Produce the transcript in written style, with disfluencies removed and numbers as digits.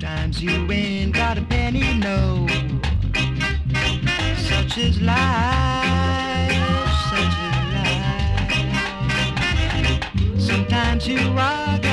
Sometimes you ain't got a penny, no. Such is life, such is life. Sometimes you are